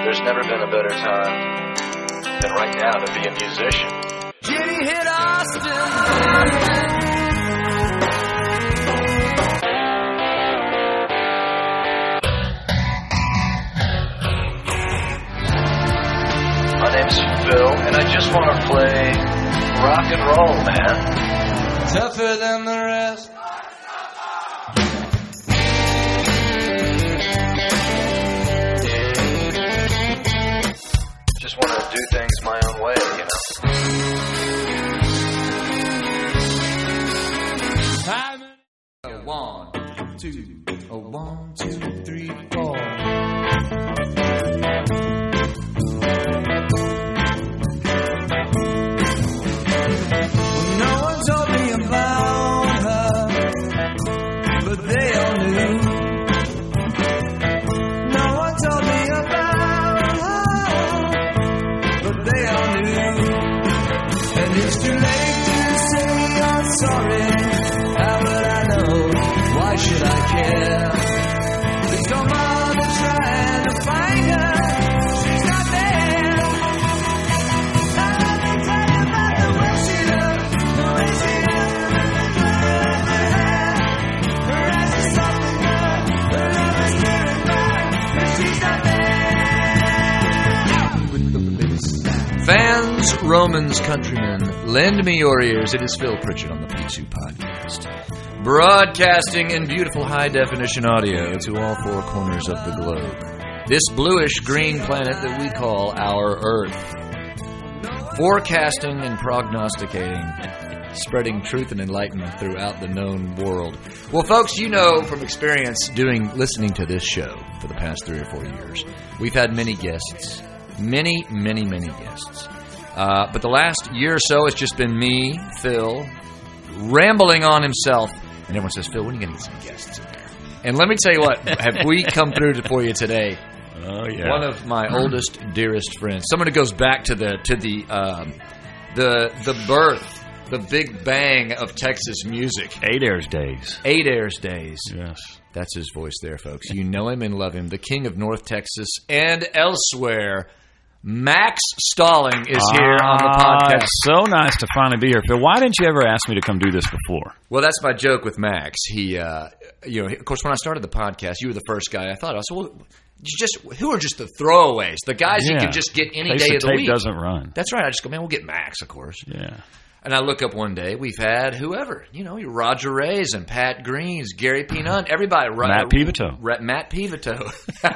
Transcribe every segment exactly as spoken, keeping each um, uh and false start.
There's never been a better time than right now to be a musician. Jenny hit Austin. My name's Phil, and I just want to play rock and roll, man. Tougher than the rest. Just want to do things my own way, you know. A one, two, a one, two, three, four. No one told me about her, but they all knew. No one told me about her, but they all knew. And it's too late to say you're sorry. How would I know? Why should I care? There's no mother trying to find her. She's not there. Now let me tell you about the way she looked, the way she looked, the hair. Her eyes are soft and good, her love is staring back, and she's not there. With the biggest fans, Romans, countrymen, lend me your ears. It is Phil Pritchard on the P two Podcast. Broadcasting in beautiful high-definition audio to all four corners of the globe. This bluish-green planet that we call our Earth. Forecasting and prognosticating, spreading truth and enlightenment throughout the known world. Well, folks, you know from experience doing listening to this show for the past three or four years, we've had many guests. Many, many, many guests. Uh, but the last year or so, it's just been me, Phil, rambling on himself. And everyone says, Phil, when are you going to get some guests in there? And let me tell you what, have we come through for you today? Oh, yeah. One of my oldest, dearest friends. Someone who goes back to the to the um, the the birth, the big bang of Texas music. Adair's days. Adair's days. Yes. That's his voice there, folks. You know him and love him. The king of North Texas and elsewhere. Max Stalling is here ah, on the podcast. It's so nice to finally be here, Phil. Why didn't you ever ask me to come do this before? Well, that's my joke with Max. He, uh, you know, of course, when I started the podcast, you were the first guy I thought. I said, well, you just who are just the throwaways, the guys yeah. you can just get any Case day the of the tape week. Doesn't run. That's right. I just go, man, we'll get Max, of course. Yeah. And I look up one day, we've had whoever, you know, Roger Rays and Pat Greens, Gary Peanut, everybody. Matt Pivito. Ra- Matt Pivito.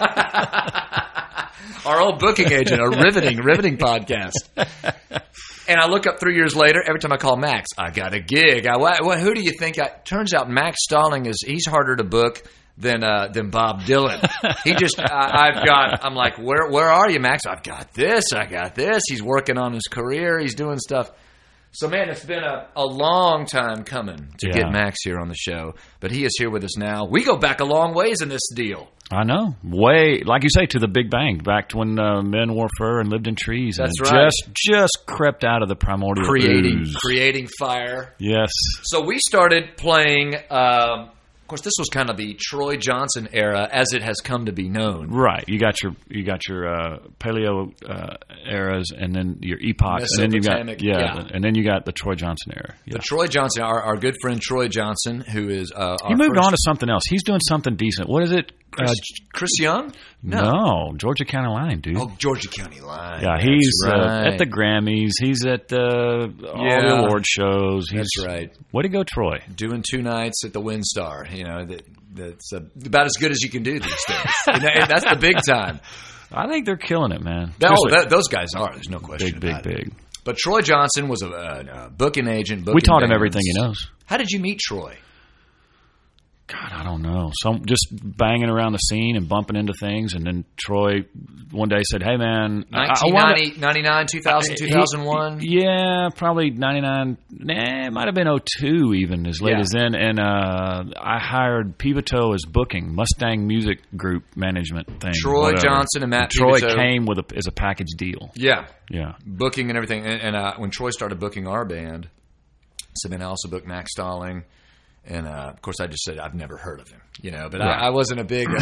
Our old booking agent, a riveting, riveting podcast. And I look up three years later, every time I call Max, I got a gig. I, what, who do you think? I, turns out Max Stalling is, he's harder to book than uh, than Bob Dylan. He just, I, I've got, I'm like, where where are you, Max? I've got this, I got this. He's working on his career. He's doing stuff. So, man, it's been a, a long time coming to yeah. get Max here on the show. But he is here with us now. We go back a long ways in this deal. I know. Way, like you say, to the Big Bang, back to when uh, men wore fur and lived in trees. That's and right. Just, just crept out of the primordial Creating, ooze. creating fire. Yes. So we started playing, um, of course, this was kind of the Troy Johnson era as it has come to be known. Right. You got your you got your uh, paleo uh, eras, and then your epochs, and then you got yeah, yeah. The, and then you got the Troy Johnson era. Yeah. The Troy Johnson, our, our good friend Troy Johnson, who is uh, our he moved first, on to something else. He's doing something decent. What is it? Chris, uh, Chris Young? No. no, Georgia County Line, dude. Oh, Georgia County Line. Yeah, he's right. uh, at the Grammys. He's at uh, all yeah. the award shows. He's, That's right. Way to go, Troy. Doing two nights at the WinStar. You know, that, that's uh, about as good as you can do these days. You know, that's the big time. I think they're killing it, man. Oh, that, those guys are. There's no question big, about big, it. Big, big. But Troy Johnson was a, a, a booking agent. Booking we taught him bands. everything he knows. How did you meet Troy? God, I don't know. Some just banging around the scene and bumping into things, and then Troy one day said, "Hey, man, nineteen ninety, ninety-nine, two thousand, two thousand one Yeah, probably ninety-nine Nah, it might have been oh two even, as late yeah. as then. And uh, I hired Pivito as booking, Mustang Music Group management thing. Troy whatever. Johnson and Matt and Troy Pivito. came with a, as a package deal. Yeah. Yeah. Booking and everything. And, and uh, when Troy started booking our band, so then I also booked Max Stalling. And, uh, of course, I just said I've never heard of him, you know, but Right. I, I wasn't a big. Uh,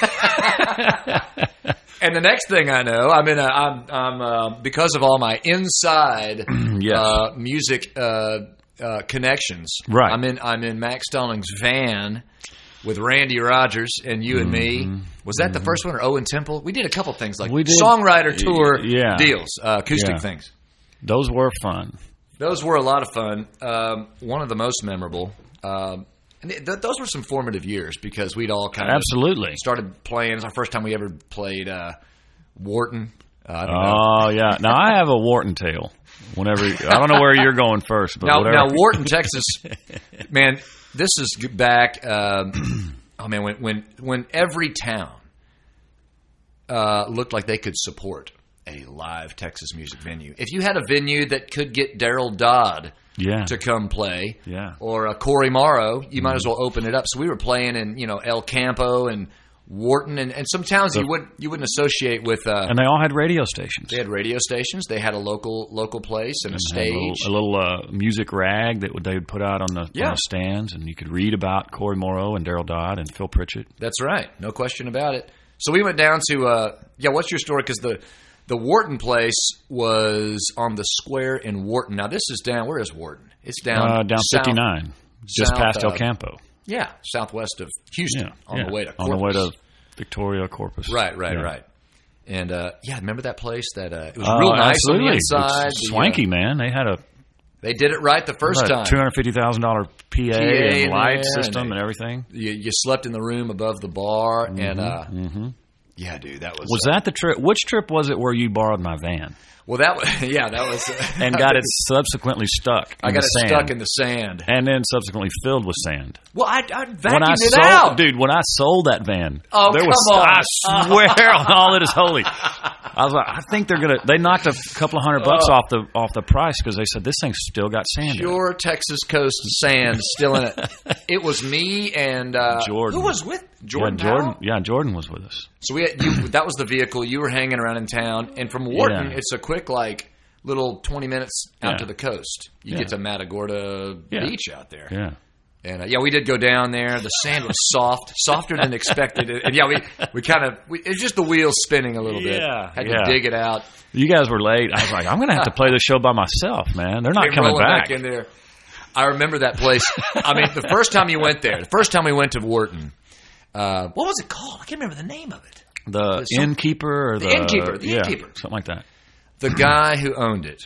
and the next thing I know, I'm in a, I'm, I'm uh, because of all my inside Yes. uh, music uh, uh, connections. Right. I'm in I'm in Max Stalling's van with Randy Rogers and you and me. Was that the first one, or Owen Temple? We did a couple things like We did. songwriter tour Yeah. deals, uh, acoustic Yeah. things. Those were fun. Those were a lot of fun. Um, one of the most memorable. Um, and th- th- those were some formative years because we'd all kind of Absolutely. started playing. It was our first time we ever played uh, Wharton. Uh, I don't know. Oh, yeah. Now, I have a Wharton tale. Whenever I don't know where you're going first, but Now, whatever. now Wharton, Texas, man, this is back. Um, oh man, when when when every town uh, looked like they could support a live Texas music venue. If you had a venue that could get Daryl Dodd yeah. to come play, Yeah. or a Corey Morrow, you might as well open it up. So we were playing in you know El Campo and Wharton and, and some towns you would you wouldn't associate with. Uh, And they all had radio stations. they had radio stations. They had a local local place and a They had stage. A little, a little uh, music rag that would, they would put out on the, Yeah. on the stands, and you could read about Corey Morrow and Daryl Dodd and Phil Pritchett. That's right. No question about it. So we went down to, uh, yeah, what's your story? Because the, the Wharton place was on the square in Wharton. Now, this is down, where is Wharton? It's down Uh, down south, fifty-nine, just south, past El uh, Campo. Yeah, southwest of Houston, Yeah, on yeah. the way to on Corpus. the way to Victoria, Corpus. Right, right, Yeah. right. And, uh, yeah, remember that place? That uh, It was Uh, real nice absolutely. on the inside. It's The, swanky, uh, man. They had a they did it right the first time. two hundred fifty thousand dollars P A, P A in and light there, system and and, everything. You, you slept in the room above the bar. And, uh, Mm-hmm. yeah, dude, that was... Was uh, that the trip? Which trip was it where you borrowed my van Well, that was... Yeah, that was... Uh, and got it subsequently stuck in I got the it sand, stuck in the sand. and then subsequently filled with sand? Well, I, I vacuumed When I it sold, out. dude, when I sold that van, Oh, there come was, on. I swear on all that is holy. I was like, I think they're gonna. They knocked a couple of hundred bucks Oh. off the off the price because they said this thing's still got sand in it. Pure Texas coast sand still in it. It was me and uh, Jordan. Who was with Jordan? yeah, Jordan. Powell? Yeah, Jordan was with us. So we had, you, that was the vehicle you were hanging around in town, and from Wharton, Yeah. it's a quick like little twenty minutes out Yeah. to the coast. You Yeah. get to Matagorda Yeah. Beach out there. Yeah. And uh, yeah, we did go down there. The sand was soft, softer than expected. And yeah, we we kind of it was just the wheels spinning a little bit. Yeah, Had yeah. to dig it out. You guys were late. I was like, I'm going to have to play this show by myself, man. They're not Came coming rolling back. in there. I remember that place. I mean, the first time you went there, the first time we went to Wharton, uh, what was it called? I can't remember the name of it. The some- innkeeper or the, The innkeeper, the yeah, innkeeper. something like that. The guy who owned it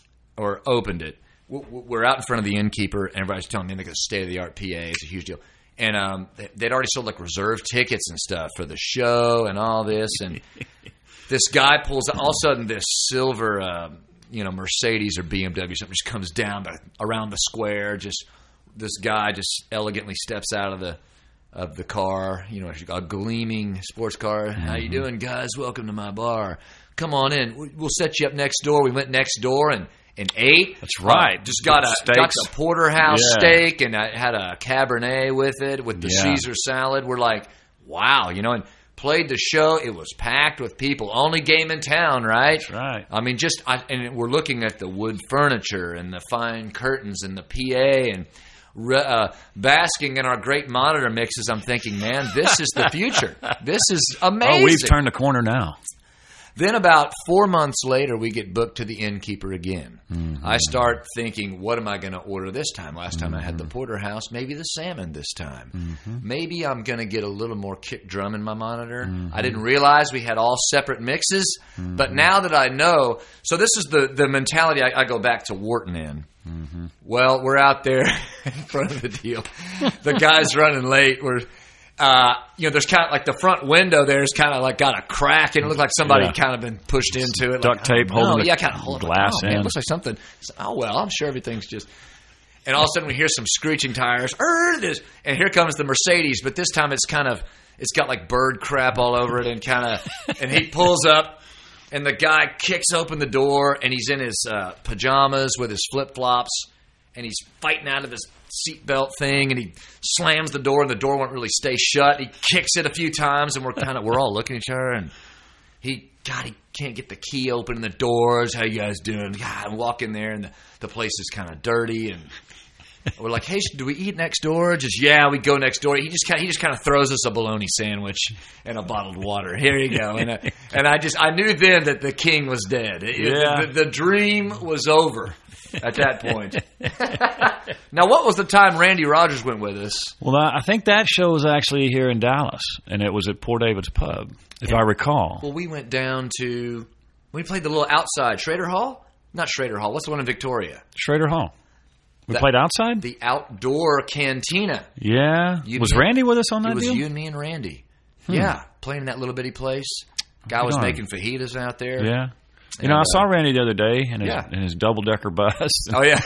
or opened it, w- w- we're out in front of the innkeeper, and everybody's telling me they got a state-of-the-art P A. It's a huge deal. And um, they- they'd already sold like reserve tickets and stuff for the show and all this. And this guy pulls all of a sudden this silver, uh, you know, Mercedes or B M W, something just comes down the, around the square. Just this guy just elegantly steps out of the of the car, you know, a gleaming sports car. Mm-hmm. How you doing, guys? Welcome to my bar. Come on in. We'll set you up next door. We went next door and, and ate. That's right. Uh, just got a Steaks. got the porterhouse Yeah. steak, and I had a Cabernet with it with the Yeah. Caesar salad. We're like, wow, you know, and played the show. It was packed with people. Only game in town, right? That's right. I mean, just I, and we're looking at the wood furniture and the fine curtains and the P A and uh, basking in our great monitor mixes. I'm thinking, man, this is the future. This is amazing. Oh, we've turned the corner now. Then about four months later, we get booked to the innkeeper again. Mm-hmm. I start thinking, what am I going to order this time? Last time mm-hmm. I had the porterhouse, maybe the salmon this time. Mm-hmm. Maybe I'm going to get a little more kick drum in my monitor. Mm-hmm. I didn't realize we had all separate mixes, mm-hmm. but now that I know, so this is the, the mentality I, I go back to Wharton in. Mm-hmm. Well, we're out there in front of the deal. The guy's running late. We're Uh, you know, there's kind of like the front window there's kind of like got a crack, and it looked like somebody yeah. kind of been pushed into it. Duct like, tape oh, holding no. the yeah, kind of holding glass like, oh, in. Man, it looks like something. Oh, well, I'm sure everything's just. And all of a sudden we hear some screeching tires. And here comes the Mercedes, but this time it's kind of, it's got like bird crap all over it, and kind of, and he pulls up, and the guy kicks open the door, and he's in his uh, pajamas with his flip-flops, and he's fighting out of his seatbelt thing, and he slams the door, and the door won't really stay shut. He kicks it a few times, and we're kind of we're all looking at each other, and he God he can't get the key open in the doors. How you guys doing? God, I walk in there, and the, the place is kind of dirty, and We're like, hey, do we eat next door? Just yeah, we go next door. He just kind he just kind of throws us a bologna sandwich and a bottled water. Here you go. And uh, and I just I knew then that the king was dead. It, Yeah. the, the dream was over at that point. Now, what was the time Randy Rogers went with us? Well, I I think that show was actually here in Dallas, and it was at Poor David's Pub, if I recall. Well, we went down to we played the little outside Schrader Hall. Not Schrader Hall. What's the one in Victoria? Schrader Hall. We That- played outside? The outdoor cantina. Yeah. You- was Randy with us on that It was deal? you and me and Randy. Yeah, playing in that little bitty place. Guy was on. making fajitas out there. Yeah. You And, know, I uh, saw Randy the other day in his, yeah. in his double-decker bus. Oh yeah,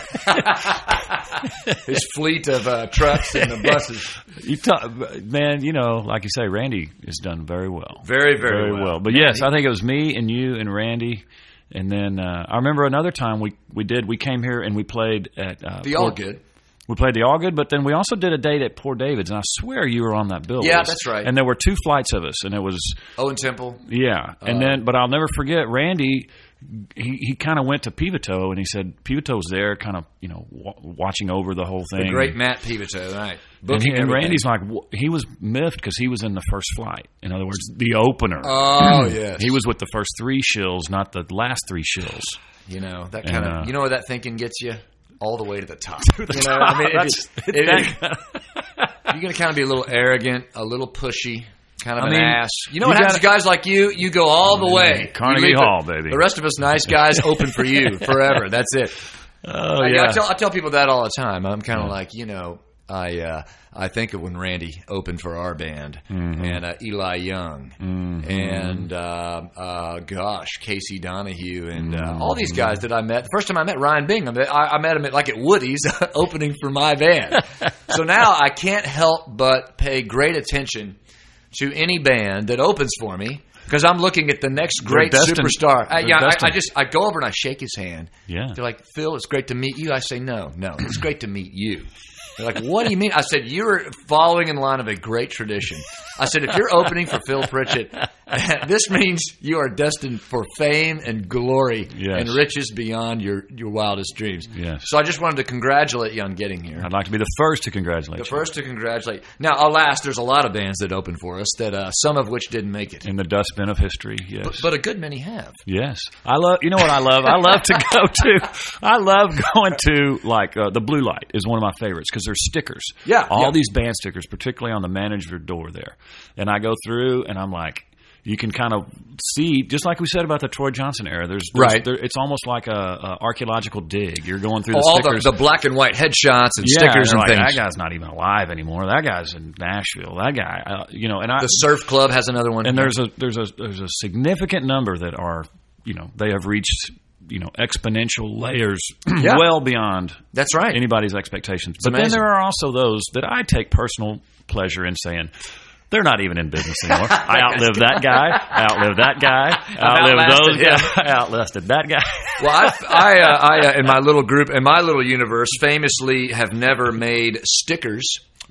his fleet of uh, trucks and the buses. You talk, man, you know, like you say, Randy has done very well. Very, very, well. But yes, I think it was me and you and Randy. And then uh, I remember another time we, we did, we came here and we played at uh, The Poor- All Good. We played the All Good, but then we also did a date at Poor David's, and I swear you were on that bill. Yeah, list. that's right. And there were two flights of us, and it was Owen Temple. yeah. And Uh, then, but I'll never forget Randy. He he kind of went to Pivito, and he said Pivito was there, kind of you know w- watching over the whole thing. The great Matt Pivito, right? And, he, Booking and everything. Randy's like wh- he was miffed because he was in the first flight. In other words, the opener. Oh yes, He was with the first three shills, not the last three shills. You know that kind of. And, uh, you know where that thinking gets you? All the way to the top. To the you know, top. I mean, it That's- is- it's it that is- kind you're going to kind of be a little arrogant, a little pushy, kind of I an mean, ass. You know you what happens to gotta- guys like you? You go all the way. Carnegie You leave the- Hall, baby. The rest of us nice guys open for you forever. That's it. Oh I, yeah. I, tell, I tell people that all the time. I'm kind of like, you know, I uh, I think of when Randy opened for our band Mm-hmm. and uh, Eli Young and uh, uh, gosh, Casey Donahue and uh, all these guys that I met. The first time I met Ryan Bingham, I, I met him at, like at Woody's opening for my band. So now I can't help but pay great attention to any band that opens for me. Because I'm looking at the next great destined. superstar. I, They're yeah, I, I destined. just I go over and I shake his hand. Yeah. They're like, Phil, it's great to meet you. I say, no, no, it's great to meet you. They're like, what do you mean? I said, you're following in line of a great tradition. I said, if you're opening for Phil Pritchett, this means you are destined for fame and glory Yes. and riches beyond your, your wildest dreams. Yes. So I just wanted to congratulate you on getting here. I'd like to be the first to congratulate The you. first to congratulate. Now, alas, there's a lot of bands that open for us, that uh, some of which didn't make it. In the dustbin of history, yes. But, but a good many have. Yes, I love. You know what I love? I love to go to. I love going to like uh, the Blue Light is one of my favorites because there's stickers. Yeah, all yeah. these band stickers, particularly on the manager door there. And I go through, and I'm like, you can kind of see, just like we said about the Troy Johnson era. There's, there's Right. There, it's almost like a, a archaeological dig. You're going through Oh, the all the, stickers. the black and white headshots and yeah, stickers and and like, things. that guy's not even alive anymore. That guy's in Nashville. That guy, uh, you know, and I The Surf Club has another one. and there's a there's a there's a significant number that are, you know, they have reached, you know, exponential layers Yeah. well beyond That's right. anybody's expectations. But then amazing. there are also those that I take personal pleasure in saying, they're not even in business anymore. I outlived that guy. I outlived that guy. I outlived those outlasted him. guys. I outlasted that guy. Well, I, I, uh, I uh, in my little group, in my little universe, famously have never made stickers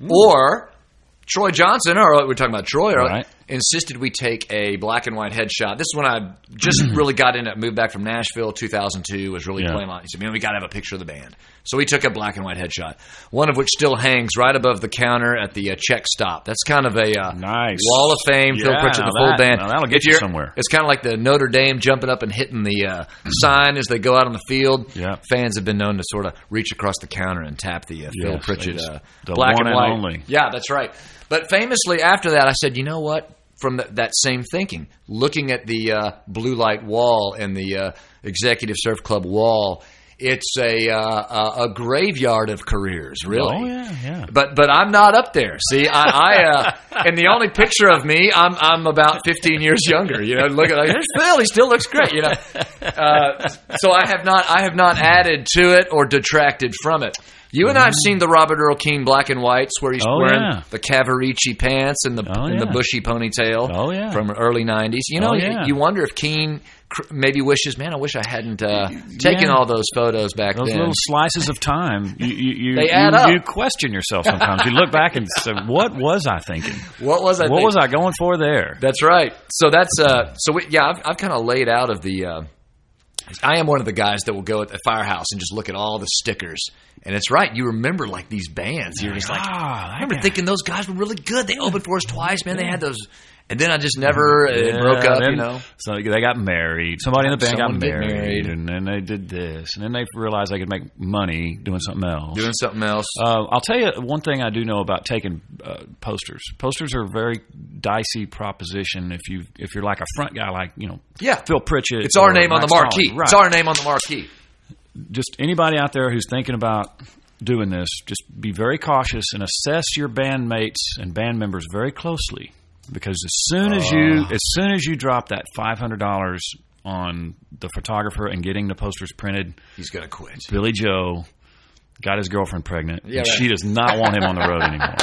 or Troy Johnson, or we're talking about Troy, or Right. insisted we take a black and white headshot. This is when I just really got into it, moved back from Nashville, two thousand two, was really Yeah. playing on. He said, man, we got to have a picture of the band. So we took a black and white headshot, one of which still hangs right above the counter at the uh, check stop. That's kind of a uh, Nice. Wall of Fame, Phil Yeah, Pritchett, the now full that- band. now that'll get If you you're- somewhere. It's kind of like the Notre Dame jumping up and hitting the uh, sign as they go out on the field. Yeah. Fans have been known to sort of reach across the counter and tap the uh, Phil Yes, they Pritchett just- uh, the black one and and white. only. Yeah, that's right. But famously after that, I said, you know what? From the, that same thinking, looking at the uh, blue light wall and the uh, Executive Surf Club wall, it's a uh, a, a graveyard of careers, really. Oh, yeah, yeah. But but I'm not up there. See, I, I uh, and the only picture of me, I'm I'm about fifteen years younger. You know, look at like, here's Phil. He still looks great. You know, uh, so I have not I have not added to it or detracted from it. You and I have seen the Robert Earl Keen black and whites where he's Oh, wearing yeah. the Cavaricci pants and the Oh, and the yeah. bushy ponytail Oh, yeah. from early nineties. You know, Oh, you, yeah. you wonder if Keen cr- maybe wishes, man, I wish I hadn't uh, taken Yeah. all those photos back Those then. little slices of time, you you, you, They you, add up. you question yourself sometimes. You look back and say, "What was I thinking? What was I? What thinking? was I going for there?" That's right. So that's uh, so we, yeah, I've, I've kind of laid out of the uh, I am one of the guys that will go at the firehouse and just look at all the stickers. And it's right. You remember like these bands. You're just like, oh, I remember thinking those guys were really good. They opened for us twice, man. They had those. And then I just never uh, yeah, broke up, then, you know. So they got married. Somebody in the band Someone got married, married. and then they did this. And then they realized they could make money doing something else. Doing something else. Uh, I'll tell you one thing I do know about taking uh, posters. Posters are a very dicey proposition if you if you're like a front guy like, you know, Yeah. Phil Pritchett. It's our or name on Mike the marquee. Stalin. Right. It's our name on the marquee. Just anybody out there who's thinking about doing this, just be very cautious and assess your bandmates and band members very closely, because as soon as you as soon as you drop that five hundred dollars on the photographer and getting the posters printed, He's gonna quit. Billy Joe got his girlfriend pregnant, Yeah, and right. she does not want him on the road anymore.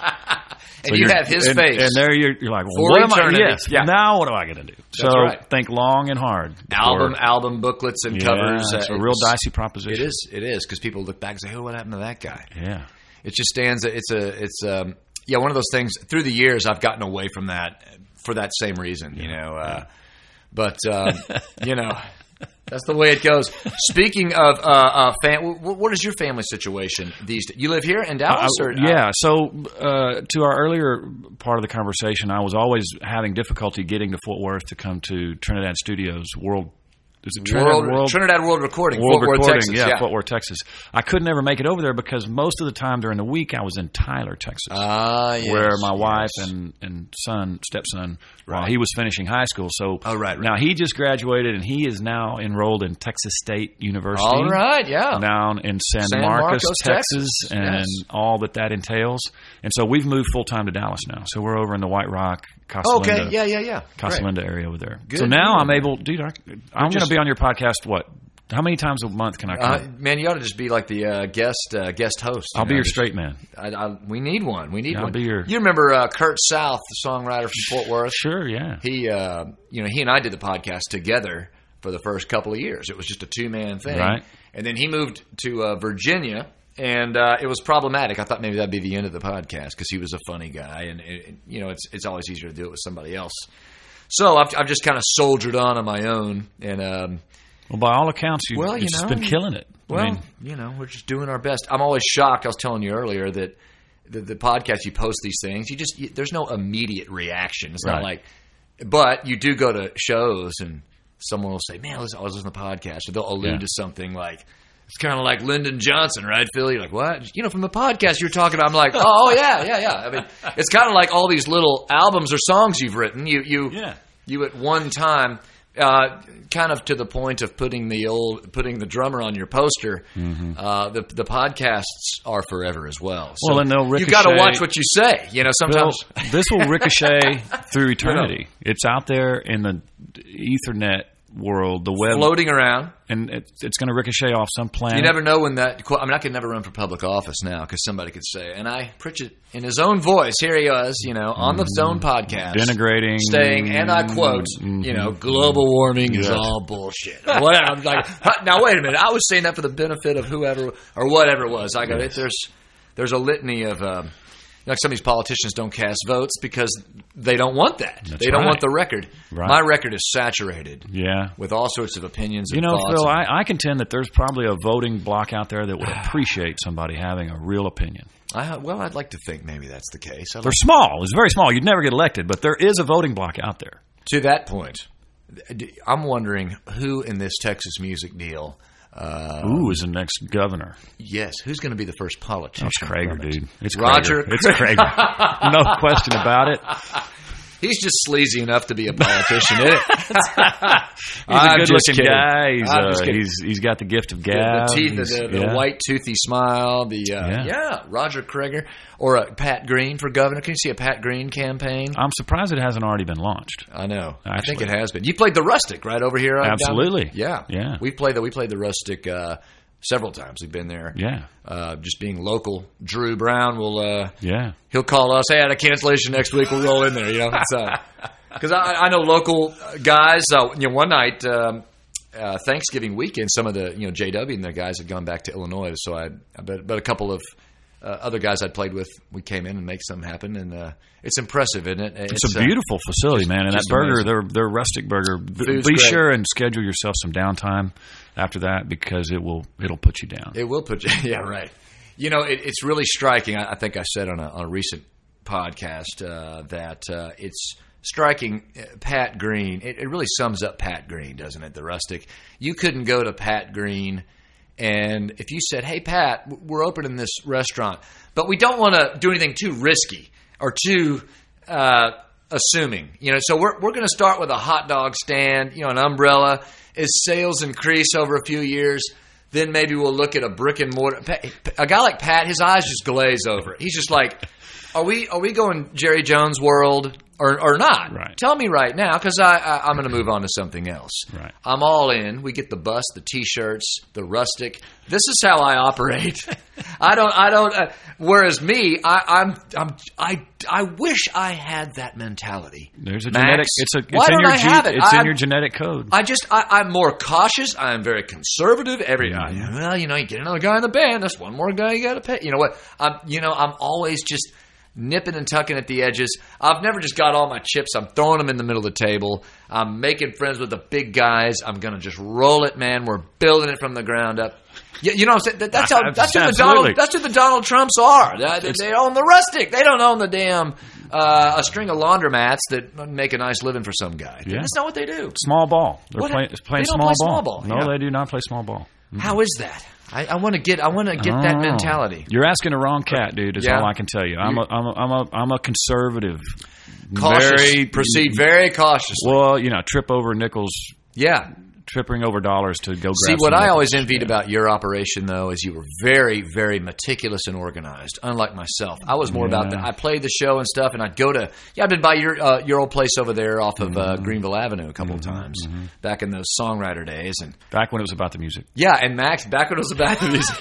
And So you you're- have his and, face. and there you're, you're like, well, For what am I? eternity. Yes, Yeah. now what am I going to do? So right. think long and hard. album, before- album booklets and yeah, covers. It's uh, a real it's- dicey proposition. It is. It is because people look back and say, "Oh, what happened to that guy?" Yeah. It just stands. It's a. It's um. Yeah, one of those things. Through the years, I've gotten away from that for that same reason. You know. Uh, but um, you know, that's the way it goes. Speaking of uh, uh fam- w- what is your family situation these days? You live here in Dallas, I- or yeah. So uh, to our earlier part of the conversation, I was always having difficulty getting to Fort Worth to come to Trinidad Studios World. Is it Trinidad World, World? Trinidad World Recording, World Fort Worth, Recording, Texas. yeah, Yeah, Fort Worth, Texas. I could never make it over there because most of the time during the week I was in Tyler, Texas. Ah, yes, where my yes. wife and, and son, stepson, while Right. he was finishing high school. So Oh, right, right. now he just graduated and he is now enrolled in Texas State University. All right, yeah. Down in San, San Marcos, Marcos, Texas, Texas. and Yes. all that that entails. And so we've moved full time to Dallas now. So we're over in the White Rock, Casa Okay, Linda, yeah, yeah, yeah. Casa Great. Linda area over there. Good so now deal. I'm able, dude, I, I'm going to just- be on your podcast, what? How many times a month can I come? Uh, man, you ought to just be like the uh, guest uh, guest host. you I'll be know, your just- straight man. I, I, we need one. We need Yeah, I'll one. be your- You remember uh, Kurt South, the songwriter from Fort Worth? Sure, yeah. He, uh, you know, he and I did the podcast together for the first couple of years. It was just a two man thing, Right. And then he moved to uh, Virginia, and uh, it was problematic. I thought maybe that'd be the end of the podcast because he was a funny guy, and, and you know, it's it's always easier to do it with somebody else. So I've, I've just kind of soldiered on on my own, and. Um, Well, by all accounts, you've, Well, you you've just know, been killing it. Well, I mean, you know, we're just doing our best. I'm always shocked. I was telling you earlier that the, the podcast, you post these things, you just you, there's no immediate reaction. It's not Right. like, but you do go to shows and someone will say, "Man, listen, I was listening to the podcast," or they'll allude Yeah. to something like. It's kind of like Lyndon Johnson, right, Phil? You're like, what? You know, from the podcast you were talking about. I'm like, oh, oh yeah, yeah, yeah. I mean, it's kind of like all these little albums or songs you've written. You, you, Yeah. you at one time, uh, kind of to the point of putting the old, putting the drummer on your poster. Mm-hmm. Uh, the the podcasts are forever as well. So Well, and they'll you got to ricochet- watch what you say. You know, Phil, sometimes. this will ricochet through eternity. It's out there in the Ethernet world, the web, Floating around. and it's, it's going to ricochet off some planet. You never know when that. I mean, I could never run for public office now because somebody could say, and I Pritchett in his own voice. Here he was, you know, on the Zone podcast, Denigrating, saying, and I quote, Mhm. you know, global warming is Yes. all bullshit. Or whatever. I'm like, huh, now wait a minute. I was saying that for the benefit of whoever or whatever it was. I go, Yes. there's there's a litany of. Um, like some of these politicians don't cast votes because they don't want that. That's they don't right. want the record. Right. My record is saturated Yeah. with all sorts of opinions. You and know, thoughts Phil, and- I, I contend that there's probably a voting block out there that would appreciate somebody having a real opinion. I, well, I'd like to think maybe that's the case. I'd They're small. It's very small. You'd never get elected, but there is a voting block out there. To that point, I'm wondering who in this Texas music deal. Uh, Ooh, is the next governor. yes, who's going to be the first politician? It's Krager, from it? dude. It's Roger Krager. It's Krager. No question about it. He's just sleazy enough to be a politician, isn't it? He's I'm a just good-looking kidding. guy. He's, I'm uh, just kidding. he's he's got the gift of The, gab. the teeth, He's- the, the, yeah. the white toothy smile, the uh, Yeah. yeah. Roger Krager or uh, Pat Green for governor. Can you see a Pat Green campaign? I'm surprised it hasn't already been launched. I know. I think Actually. it has been. You played the Rustic right over here. uh, down- Absolutely. Yeah. Yeah. We played the we played the Rustic uh, several times. We've been there. Yeah. Uh, just being local. Drew Brown will. Uh, Yeah. he'll call us. Hey, I had a cancellation next week. We'll roll in there. You know, because uh, I, I know local guys. Uh, you know, one night um, uh, Thanksgiving weekend, some of the you know J W and the guys had gone back to Illinois. So I, I bet, bet a couple of uh, other guys I played with, we came in and make something happen, and uh, it's impressive, isn't it? It's, it's a beautiful uh, facility, man. And that burger, their their rustic burger. Food's be great. Sure and schedule yourself some downtime after that because it will it'll put you down. It will put you. Yeah, right. You know, it, it's really striking. I, I think I said on a, on a recent podcast uh, that uh, it's striking. Pat Green. It, it really sums up Pat Green, doesn't it? The rustic. You couldn't go to Pat Green. And if you said, hey, Pat, we're opening this restaurant, but we don't want to do anything too risky or too uh, assuming. You know, so we're we're going to start with a hot dog stand, you know, an umbrella. As sales increase over a few years, then maybe we'll look at a brick and mortar. A guy like Pat, his eyes just glaze over. He's just like, are we are we going Jerry Jones world? Or, or not. Right. Tell me right now, because I, I, I'm going to move on to something else. Right. I'm all in. We get the bus, the T-shirts, the rustic. This is how I operate. I don't. I don't. Uh, whereas me, I, I'm. I'm. I. I wish I had that mentality. There's a Max, genetic. It's a. It's why in don't your I ge- have it? It's I, in your genetic code. I just. I, I'm more cautious. I'm very conservative. Every. Mm-hmm. Well, you know, you get another guy in the band. That's one more guy you got to pay. You know what? I'm. You know, I'm always just nipping and tucking at the edges. I've never just got all my chips. I'm throwing them in the middle of the table. I'm making friends with the big guys. I'm going to just roll it, man. We're building it from the ground up. You, you know what I'm saying? That, that's how. That's who the Donald. That's who the Donald Trumps are. They, they own the rustic. They don't own the damn uh, a string of laundromats that make a nice living for some guy. Yeah. That's not what they do. Small ball. They're What? play, playing They don't small, play ball. small ball. No, Yeah. they do not play small ball. Mm-hmm. How is that? I, I want to get. I want to get that Oh. mentality. You're asking the wrong cat, dude. Is Yeah. all I can tell you. I'm a, I'm a, I'm a, I'm a conservative. Cautious. Very, Proceed very cautiously. Well, you know, trip over nickels, Yeah. tripping over dollars to go grab. See, what some I nickels. always envied Yeah. about your operation, though, is you were very, very meticulous and organized. Unlike myself, I was more about Yeah. that. I played the show and stuff, and I'd go to. Yeah, I've been by your uh, your old place over there off of uh, Greenville Avenue a couple Mm-hmm. of times back in those songwriter days, and Back when it was about the music. yeah, and Max back when it was about the music,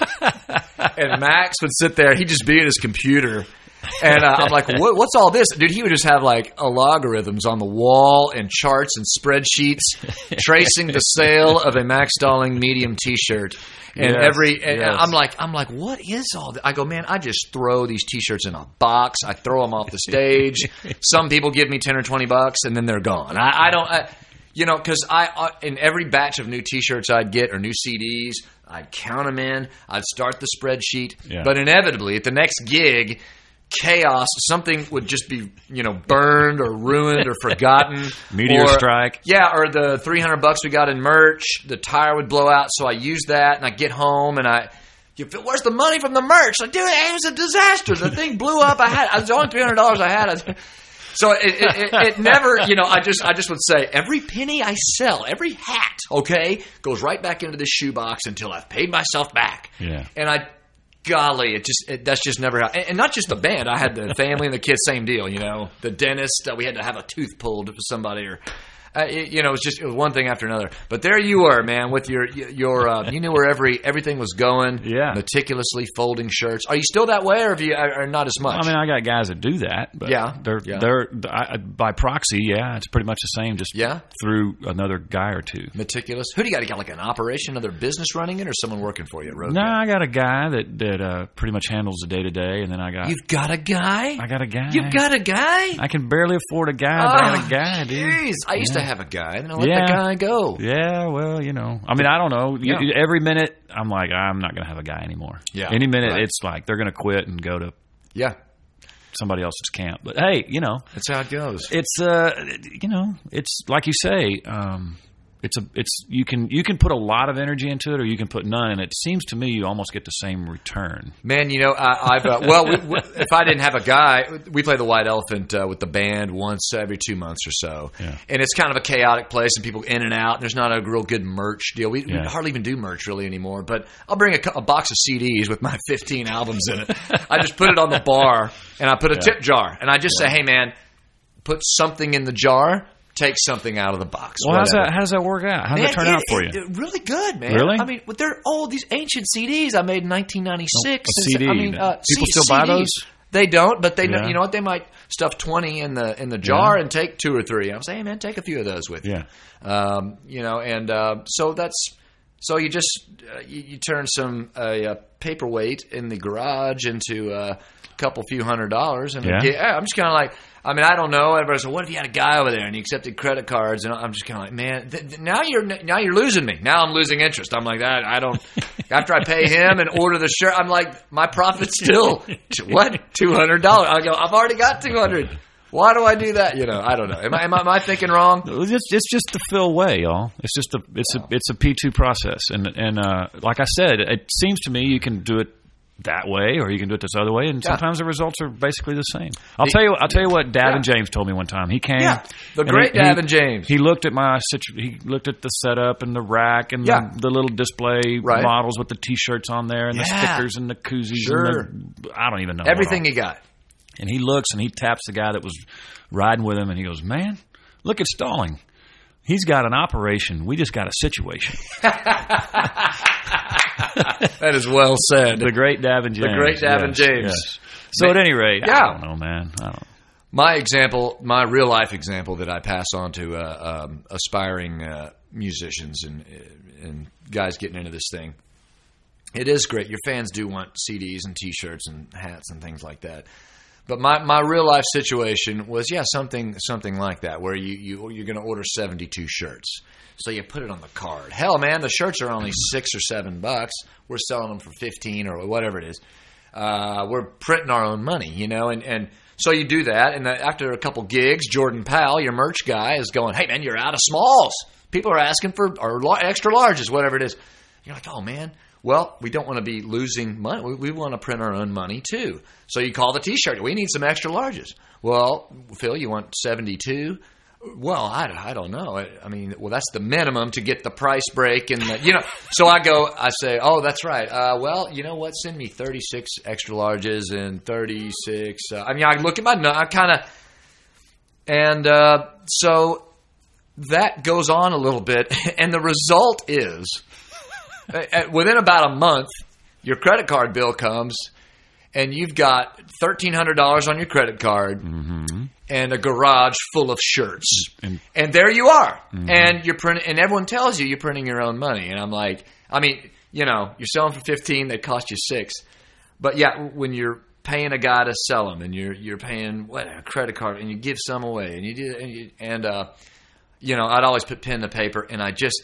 and Max would sit there. He'd just be at his computer. And uh, I'm like, what, what's all this? Dude, he would just have like a logarithms on the wall and charts and spreadsheets tracing the sale of a Max Stalling medium T-shirt. And Yes, every, and yes. I'm like, I'm like, what is all this? I go, man, I just throw these T-shirts in a box. I throw them off the stage. Some people give me ten or twenty bucks, and then they're gone. I, I don't, I, you know, because I, uh, in every batch of new T-shirts I'd get or new C Ds, I'd count them in. I'd start the spreadsheet, Yeah. but inevitably at the next gig, chaos, something would just be, you know, burned or ruined or forgotten. Meteor or, strike. Yeah, or the three hundred bucks we got in merch, the tire would blow out, so I used that, and I get home, and I, you feel, where's the money from the merch? Like, dude, it was a disaster. The thing blew up. I had, it was only three hundred dollars I had. I, so it, it, it, it never, you know, I just, I just would say, every penny I sell, every hat, okay, goes right back into this shoebox until I've paid myself back. Yeah. And I, golly, it just it, that's just never how. And, and not just the band. I had the family and the kids, same deal. You know, the dentist. Uh, we had to have a tooth pulled for somebody, or uh, it, you know, it was just it was one thing after another. But there you were, man, with your your uh, you knew where every everything was going. Yeah. Meticulously folding shirts. Are you still that way, or have you, or not as much? I mean, I got guys that do that, but Yeah, they're yeah. they're I, by proxy. Yeah, it's pretty much the same, just Yeah? through another guy or two. Meticulous. Who do you got? You got like an operation, another business running it, or someone working for you at Roadkill? No, I got a guy that that uh, pretty much handles the day to day, and then I got You've got a guy. I got a guy. You've got a guy. I can barely afford a guy, but I got a guy, dude. Jeez, I used Yeah. to have a guy, and I let Yeah. the guy go. Yeah, well, you know, I mean, I don't know. You- Yeah. you- every minute, I'm like, I'm not going to have a guy anymore. Yeah, Any minute, right. it's like they're going to quit and go to Yeah, somebody else's camp. But hey, you know, that's how it goes. it's uh, you know, it's like you say, um, it's a, it's you can you can put a lot of energy into it, or you can put none, and it seems to me you almost get the same return. Man, you know, I, I've uh, well, we, we, if I didn't have a guy, we play the White Elephant uh, with the band once every two months or so, Yeah. and it's kind of a chaotic place, and people in and out. And there's not a real good merch deal. We, Yeah. we hardly even do merch really anymore. But I'll bring a, co- a box of C Ds with my fifteen albums in it. I just put it on the bar, and I put a Yeah. tip jar, and I just say, "Hey, man, put something in the jar." Take something out of the box. Well, how's whatever. that? How does that work out? How does Man, that turn it- out for you? it- it really good, man. Really? I mean, but they're old. These ancient C Ds I made in nineteen ninety-six. Oh, a C D. I mean, uh, People C- still buy C Ds. those? They don't, but they know, Yeah. you know what? They might stuff twenty in the in the jar Yeah. and take two or three. I'm saying, hey, man, take a few of those with Yeah. you. Um, you know, and uh, so that's So you just uh, you, you turn some uh, a paperweight in the garage into a couple few hundred dollars, and Yeah. the, I'm just kind of like, I mean, I don't know. Everybody's like, what if you had a guy over there and he accepted credit cards? And I'm just kind of like, man, th- th- now you're now you're losing me. Now I'm losing interest. I'm like, that I don't. After I pay him and order the shirt, I'm like, my profit's still what two hundred dollars. I go, I've already got two hundred. Why do I do that? You know, I don't know. Am I am I, am I thinking wrong? It's just, it's just the Phil way, y'all. It's just a it's a it's a P two process, and and uh, like I said, it seems to me you can do it that way, or you can do it this other way, and Yeah. sometimes the results are basically the same. I'll tell you. I'll tell you what Davin Yeah. James told me one time. He came, Yeah, the and great he- he- Davin James. He looked at my situ- he looked at the setup and the rack and Yeah. the, the little display Right. models with the T-shirts on there and the Yeah. stickers and the koozies. Sure. And the, I don't even know Everything what you got. all. And he looks and he taps the guy that was riding with him, and he goes, "Man, look at Stalling. He's got an operation. We just got a situation." That is well said. The great Davin James. The great Davin Yes, James. yes. So at any rate, Yeah. I don't know, man. I don't know. My example, my real life example that I pass on to uh, um, aspiring uh, musicians and and guys getting into this thing. It is great. Your fans do want C Ds and T-shirts and hats and things like that. But my, my real life situation was yeah something something like that where you you you're going to order seventy-two shirts. So you put it on the card. Hell, man, the shirts are only six or seven bucks. We're selling them for fifteen or whatever it is. Uh, we're printing our own money, you know, and, and so you do that. And after a couple gigs, Jordan Powell, your merch guy, is going, "Hey, man, you're out of smalls. People are asking for or extra larges, whatever it is." You're like, "Oh, man." Well, we don't want to be losing money. We, we want to print our own money, too. So you call the T-shirt. We need some extra larges. Well, Phil, you want seventy-two? Well, I, I don't know. I, I mean, well, that's the minimum to get the price break. And, the, you know, so I go, I say, oh, that's right. Uh, well, you know what? Send me thirty-six extra larges and thirty-six. Uh, I mean, I look at my, I kind of, and uh, so that goes on a little bit. And the result is, within about a month, your credit card bill comes, and you've got thirteen hundred dollars on your credit card Mm-hmm. and a garage full of shirts. And- And there you are. Mm-hmm. And you're printing, and everyone tells you you're printing your own money. And I'm like, I mean, you know, you're selling for fifteen, they cost you six. But yeah, when you're paying a guy to sell them, and you're you're paying what a credit card, and you give some away, and you do, and, you, and uh, you know, I'd always put pen to paper, and I just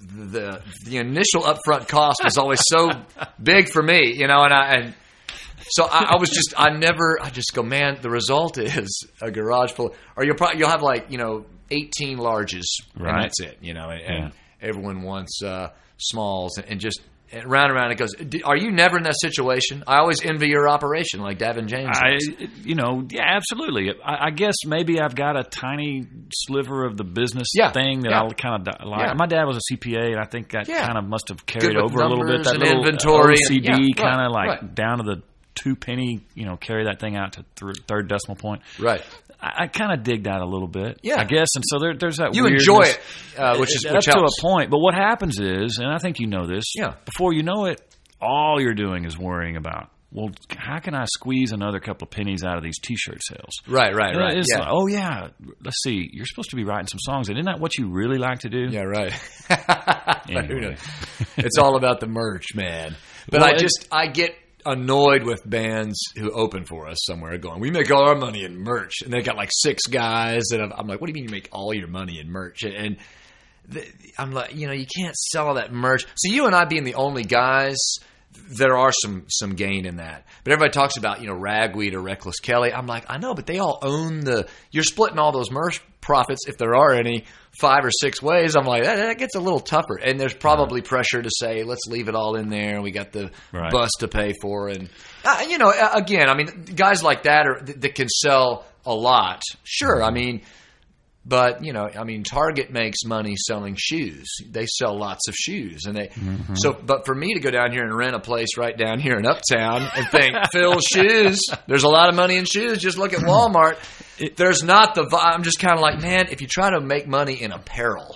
the the initial upfront cost was always so big for me, you know, and I and so I, I was just I never I just go, man, the result is a garage full, or you'll probably you'll have like you know eighteen larges, Right. and that's it, you know, and, and Yeah. everyone wants uh, smalls, and, and just. And round and round it goes. D- Are you never in that situation? I always envy your operation, like Davin James. I, was. you know, yeah, absolutely. I, I guess maybe I've got a tiny sliver of the business Yeah, thing that yeah. I kind of like. Yeah. My dad was a C P A, and I think that Yeah. kind of must have carried Good with over a little bit. numbers That and little inventory O C D and- yeah, kind of right, like right. down to the two penny. You know, carry that thing out to th- third decimal point. Right. I, I kind of dig that a little bit. Yeah. I guess, and so there, there's that. You weirdness. enjoy it, uh, which is up which to helps. a point. But what happens is, and I think you know this. Yeah. Before you know it, all you're doing is worrying about, well, how can I squeeze another couple of pennies out of these T-shirt sales? Right, right, And right. It's Yeah. like, oh yeah, let's see. You're supposed to be writing some songs, and isn't that what you really like to do? Yeah, right. Anyway. Who knows? It's all about the merch, man. But Well, I just I get annoyed with bands who open for us somewhere going, we make all our money in merch, and they got like six guys that have, I'm like, what do you mean you make all your money in merch? And the, I'm like, you know, you can't sell all that merch. So you and I being the only guys, there are some some gain in that. But everybody talks about, you know, Ragweed or Reckless Kelly. I'm like, I know, but they all own the – you're splitting all those merch profits, if there are any, five or six ways. I'm like, that, that gets a little tougher. And there's probably pressure to say, let's leave it all in there. We got the Right. bus to pay for. And, uh, you know, uh, again, I mean, guys like that are that that can sell a lot. Sure, I mean – but, you know, I mean, Target makes money selling shoes. They sell lots of shoes. And they Mm-hmm. so but for me to go down here and rent a place right down here in Uptown and think, Phil's shoes, there's a lot of money in shoes. Just look at Walmart. There's not the vi- I'm just kind of like, man, if you try to make money in apparel,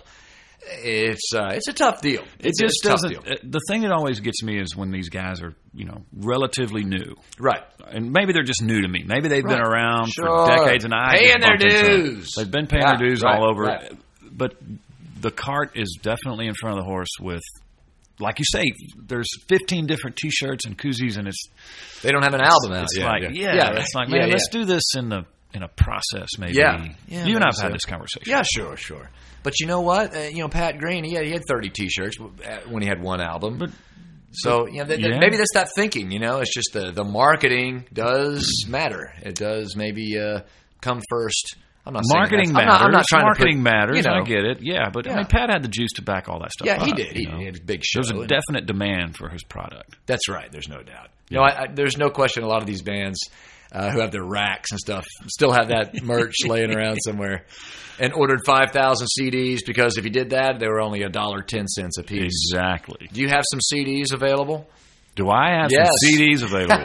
it's uh, it's a tough deal. It It's, just it's a tough doesn't. deal. uh, The thing that always gets me is when these guys are, you know, relatively new. Right. And maybe they're just new to me. Maybe they've been Right. around Sure. for decades, and I Paying just bumped their into them. dues. They've been paying Yeah, their dues right, all over. right. But the cart is definitely in front of the horse with like you say, there's fifteen different T-shirts and koozies, and it's they don't have an album out. It's yeah, like, yeah, yeah, yeah, it's like, man, yeah, yeah. let's do this in the in a process, maybe. Yeah, yeah you and I've so. had this conversation. Yeah, sure, sure. But you know what? Uh, you know, Pat Green, he had, he had thirty T-shirts when he had one album. But so you know, th- th- yeah. maybe that's that thinking. You know, it's just the the marketing does matter. It does maybe uh, come first. I'm not marketing saying matters. I'm not, I'm not trying marketing to put, matters. You know, I get it. Yeah, but yeah. I mean, Pat had the juice to back all that stuff. Yeah, up, he did. He, know? he had a big show. There was a definite demand for his product. That's right. There's no doubt. Yeah. No, I, I, there's no question. A lot of these bands uh, who have their racks and stuff still have that merch laying around somewhere, and ordered five thousand C Ds because if you did that, they were only a dollar ten cents a piece. Exactly. Do you have some C Ds available? Do I have Yes. some C Ds available?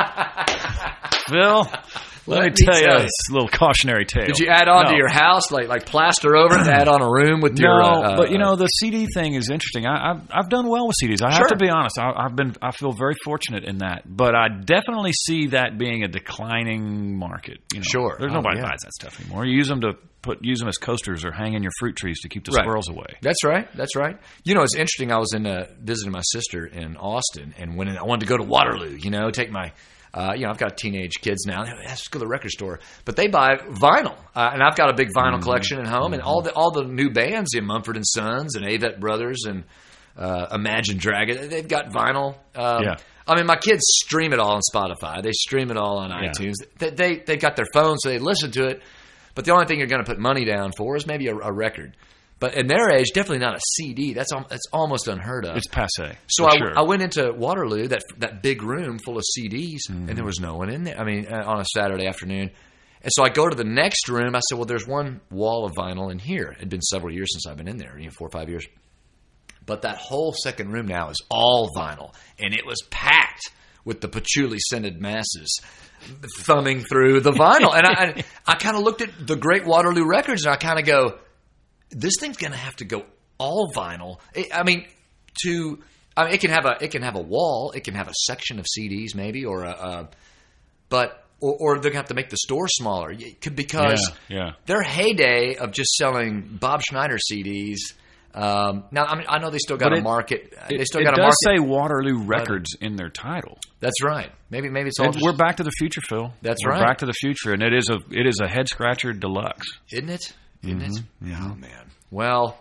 Phil, let, Let me me tell you tell a you. little cautionary tale. Did you add on No. to your house, like like plaster over it, to add on a room with your? No, uh, but you know the C D thing is interesting. I, I've I've done well with C Ds. I Sure. have to be honest. I, I've been I feel very fortunate in that. But I definitely see that being a declining market. You know, Sure. there's Oh, nobody yeah. buys that stuff anymore. You use them to put use them as coasters or hang in your fruit trees to keep the Right. squirrels away. That's right. That's right. You know, it's interesting. I was in uh, visiting my sister in Austin, and when I wanted to go to Waterloo, you know, take my, uh, you know, I've got teenage kids now. Let's go to the record store, but they buy vinyl, uh, and I've got a big vinyl Mm-hmm. collection at home, and all the all the new bands in Mumford and Sons and Avett Brothers and uh, Imagine Dragon, they've got vinyl. Um, Yeah. I mean, my kids stream it all on Spotify. They stream it all on Yeah. iTunes. They, they they got their phones, so they listen to it. But the only thing you're going to put money down for is maybe a, a record. But in their age, definitely not a C D. That's al- that's almost unheard of. It's passé. So for I, sure. I went into Waterloo, that that big room full of C Ds, Mm-hmm. and there was no one in there. I mean, uh, on a Saturday afternoon. And so I go to the next room. I said, well, there's one wall of vinyl in here. It had been several years since I've been in there, you know, four or five years. But that whole second room now is all vinyl, and it was packed with the patchouli-scented masses thumbing through the vinyl. And I, I, I kind of looked at the great Waterloo records, and I kind of go, this thing's going to have to go all vinyl. It, I mean, to I mean, it can have a it can have a wall, it can have a section of C Ds maybe, or a, a but or, or they're going to have to make the store smaller because Yeah, yeah. their heyday of just selling Bob Schneider C Ds. Um, now, I mean, I know they still got But a it- market. They It, still it got a does market. say Waterloo Records in their title. That's right. Maybe maybe it's all And just, we're Back to the Future, Phil. That's we're right. Back to the Future, and it is a it is a head scratcher deluxe. isn't it? Isn't it? Mm-hmm. Oh man. Well,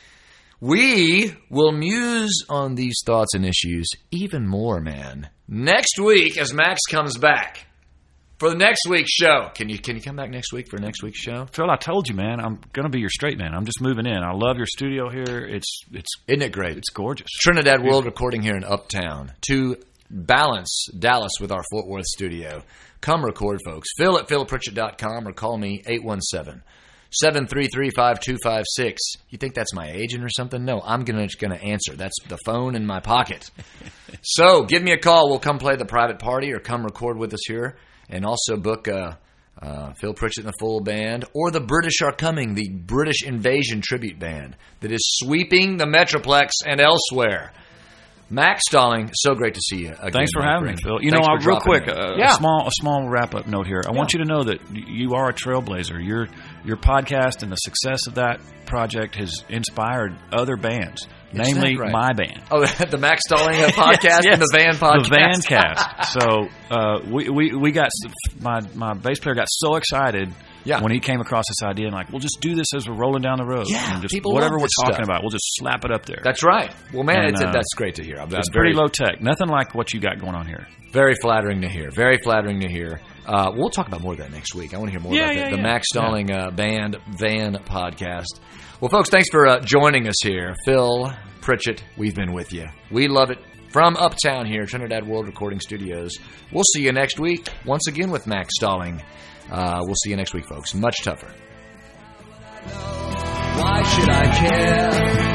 we will muse on these thoughts and issues even more, man. Next week, as Max comes back for the next week's show. Can you can you come back next week for next week's show? Phil, I told you, man, I'm going to be your straight man. I'm just moving in. I love your studio here. It's it's Isn't it great? it's gorgeous. Trinidad World Recording here in Uptown to balance Dallas with our Fort Worth studio. Come record, folks. Phil at phil pritchett dot com or call me eight one seven, seven three three, five two five six. You think that's my agent or something? No, I'm gonna gonna answer. That's the phone in my pocket. So give me a call. We'll come play the private party or come record with us here, and also book uh, uh, Phil Pritchett and the full band, or the British Are Coming, the British Invasion tribute band that is sweeping the Metroplex and elsewhere. Max Stalling, so great to see you again. Thanks for my having me, friend. Phil. You Thanks know, for uh, real dropping quick, in. uh, yeah. a small a small wrap up note here. I want you to know that y- you are a trailblazer. Your your podcast and the success of that project has inspired other bands, namely that right? my band. Oh, the Max Stalling uh, podcast Yes, yes. and the Van podcast. The Van cast. So uh, we, we we got my my bass player got so excited Yeah. when he came across this idea and like, we'll just do this as we're rolling down the road. Yeah, and just people whatever love we're this talking stuff. about, we'll just slap it up there. That's right. Well, man, And, it's, uh, that's great to hear. I'm, it's I'm pretty very, low tech. Nothing like what you got going on here. very flattering to hear. Very flattering to hear. Uh, we'll talk about more of that next week. I want to hear more Yeah, about yeah, the, the yeah. Max Stalling uh, Band Van podcast. Well, folks, thanks for uh, joining us here. Phil Pritchett, we've been with you. We love it. From Uptown here, Trinidad World Recording Studios. We'll see you next week, once again with Max Stalling. Uh, we'll see you next week, folks. Much tougher. Why should I care?